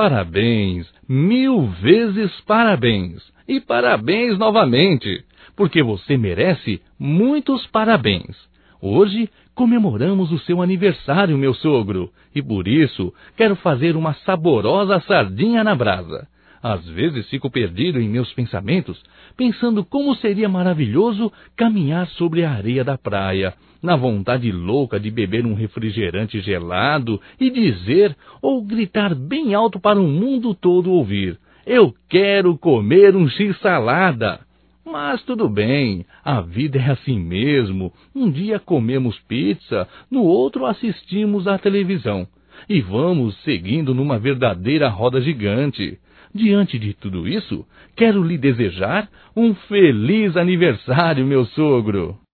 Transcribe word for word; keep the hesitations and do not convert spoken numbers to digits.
Parabéns, mil vezes parabéns. E parabéns novamente, porque você merece muitos parabéns. Hoje comemoramos o seu aniversário, meu sogro, e por isso quero fazer uma saborosa sardinha na brasa. Às vezes fico perdido em meus pensamentos, pensando como seria maravilhoso caminhar sobre a areia da praia, na vontade louca de beber um refrigerante gelado e dizer ou gritar bem alto para o mundo todo ouvir: eu quero comer um x-salada. Mas tudo bem, a vida é assim mesmo. Um dia comemos pizza, no outro assistimos à televisão. E vamos seguindo numa verdadeira roda gigante. Diante de tudo isso, quero lhe desejar um feliz aniversário, meu sogro.